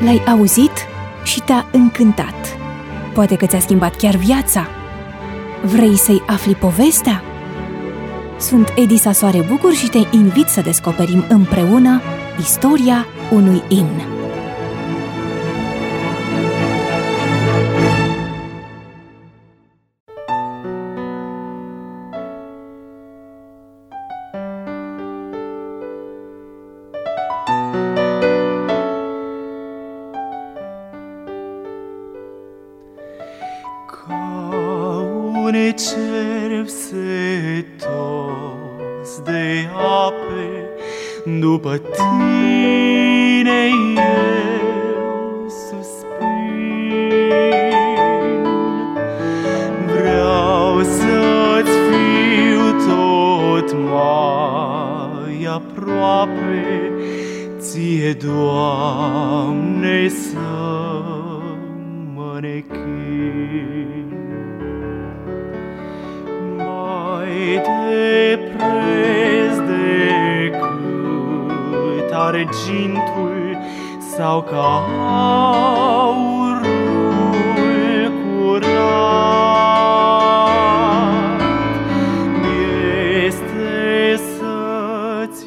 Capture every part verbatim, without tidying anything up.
l-ai auzit și te-a încântat. Poate că ți-a schimbat chiar viața. Vrei să-i afli povestea? Sunt Edisa Soare Bucur și te invit să descoperim împreună istoria unui imn. Un cerb setos de ape, după tine eu suspin. Vreau să-ți fiu tot mai aproape, ție, Doamne, să mă nechin. Mai de preț decât argintul sau ca aurul curat, este să-ți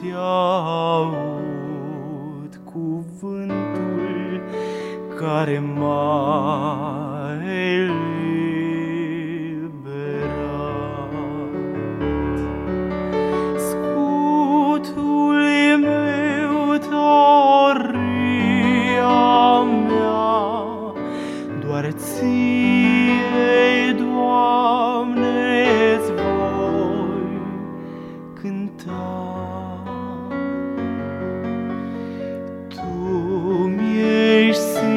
aud cuvântul care m-a ție, Doamne-ți voi cânta. Tu mi-ești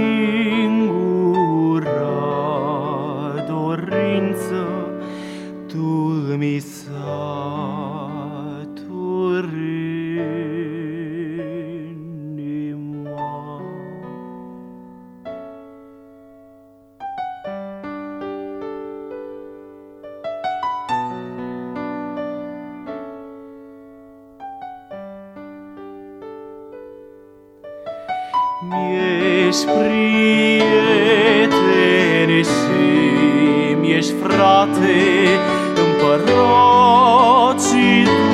singura dorință, Tu mi saturi inima. Mi-ești prieten și mi-ești frate, împărat și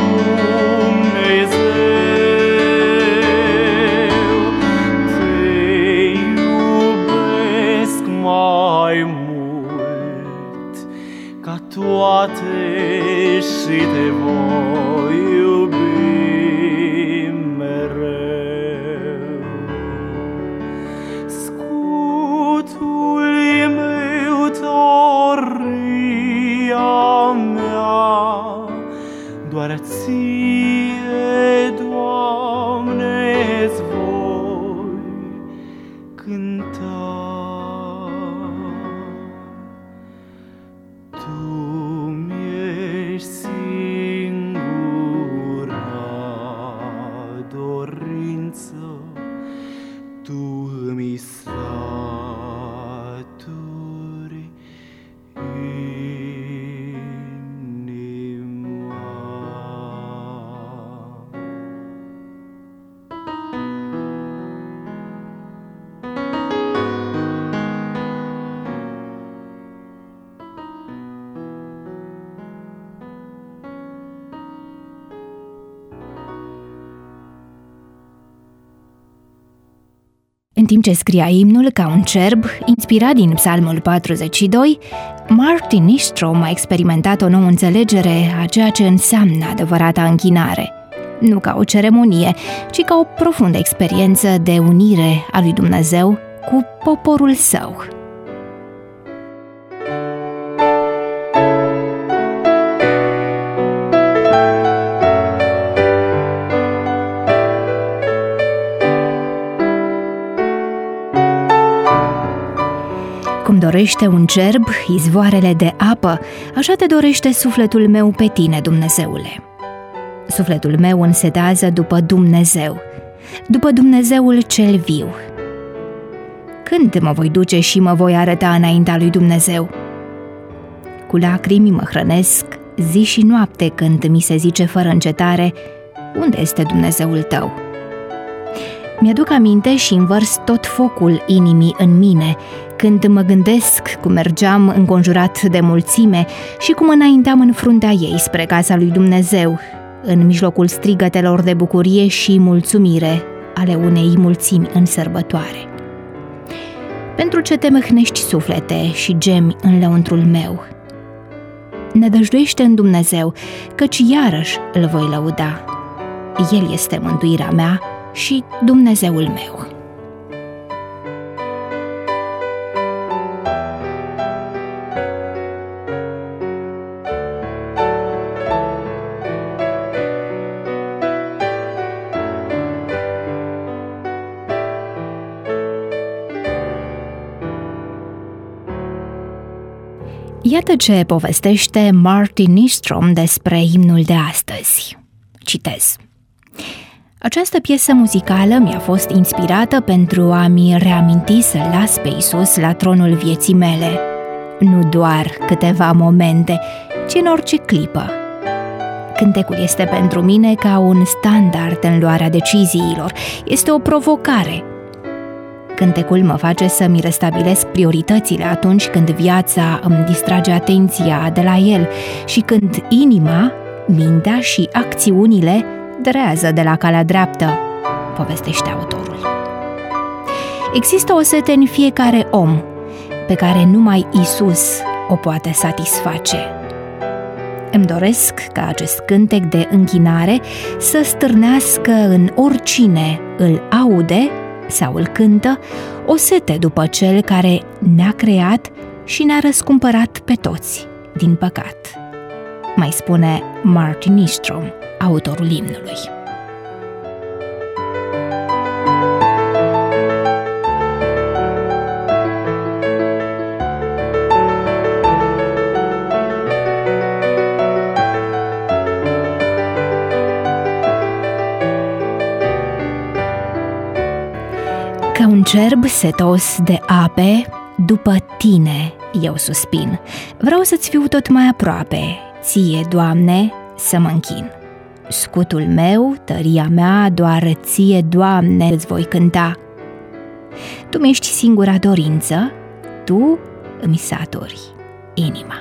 Dumnezeu. Te iubesc mai mult ca toate și te voi iubi mereu. Doar ție, Doamne-ți voi cânta. Tu mi-ești singura dorință, Tu mi saturi În timp ce scria imnul ca un cerb, inspirat din Psalmul patruzeci și doi, Martin Nystrom a experimentat o nouă înțelegere a ceea ce înseamnă adevărata închinare. Nu ca o ceremonie, ci ca o profundă experiență de unire a lui Dumnezeu cu poporul său. Cum dorește un cerb izvoarele de apă, așa te dorește sufletul meu pe tine, Dumnezeule. Sufletul meu însetează după Dumnezeu, după Dumnezeul cel viu. Când mă voi duce și mă voi arăta înaintea lui Dumnezeu? Cu lacrimi mă hrănesc zi și noapte când mi se zice fără încetare: unde este Dumnezeul tău? Mi-aduc aminte și învărs tot focul inimii în mine, când mă gândesc cum mergeam înconjurat de mulțime și cum înainteam în fruntea ei spre casa lui Dumnezeu, în mijlocul strigătelor de bucurie și mulțumire ale unei mulțimi în sărbătoare. Pentru ce te mâhnești, suflete, și gemi în lăuntrul meu? Nădăjduiește în Dumnezeu, căci iarăși îl voi lăuda. El este mântuirea mea și Dumnezeul meu. Iată ce povestește Martin Nystrom despre imnul de astăzi. Citez. Această piesă muzicală mi-a fost inspirată pentru a-mi reaminti să las pe Iisus la tronul vieții mele. Nu doar câteva momente, ci în orice clipă. Cântecul este pentru mine ca un standard în luarea deciziilor. Este o provocare. Cântecul mă face să-mi restabilesc prioritățile atunci când viața îmi distrage atenția de la el și când inima, mintea și acțiunile drează de la calea dreaptă, povestește autorul. Există o sete în fiecare om pe care numai Iisus o poate satisface. Îmi doresc ca acest cântec de închinare să stârnească în oricine îl aude sau îl cântă o sete după cel care ne-a creat și ne-a răscumpărat pe toți, din păcat. Mai spune Martin Nystrom, autorul imnului. Ca un cerb setos de ape, după tine eu suspin. Vreau să-ți fiu tot mai aproape, ție, Doamne, să mă închin. Scutul meu, tăria mea, doar ție, Doamne, îți voi cânta. Tu mi-ești singura dorință, tu îmi saturi inima.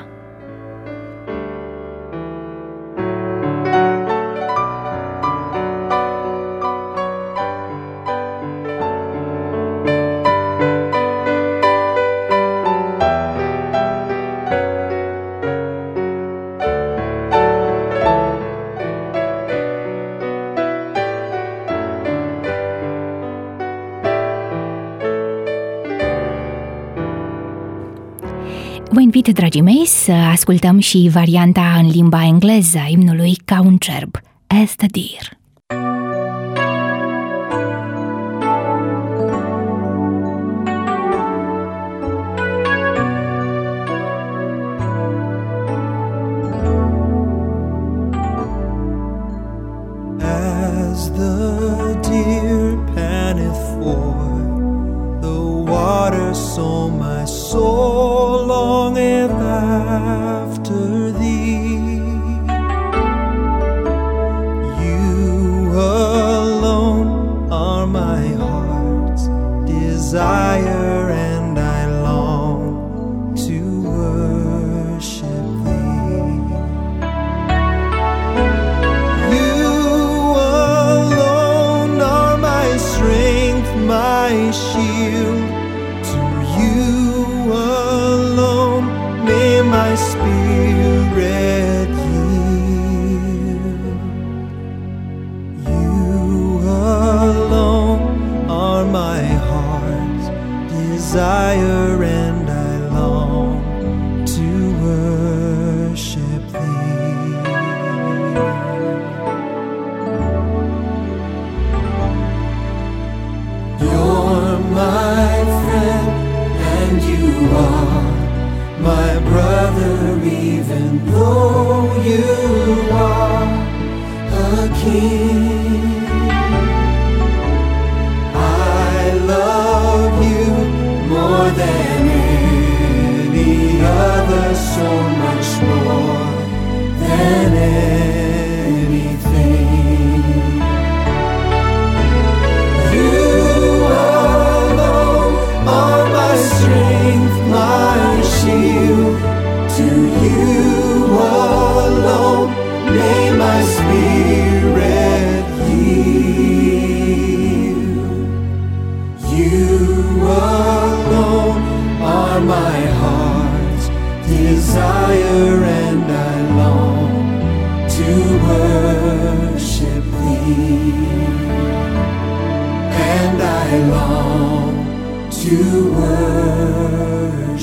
Vă invit, dragii mei, să ascultăm și varianta în limba engleză a imnului Ca un cerb, As the Deer. As the deer panteth for the water, so my soul longeth after thee. You alone are my heart's desire, and I long to worship thee. You alone are my strength, my shield. To you alone may my spirit yield. You alone are my heart's desire, and I long to worship thee. You're my friend, and you are my brother, even though you are a king. I love you more than to you alone may my spirit yield. You alone are my heart's desire, and I long to worship thee, and I long to worship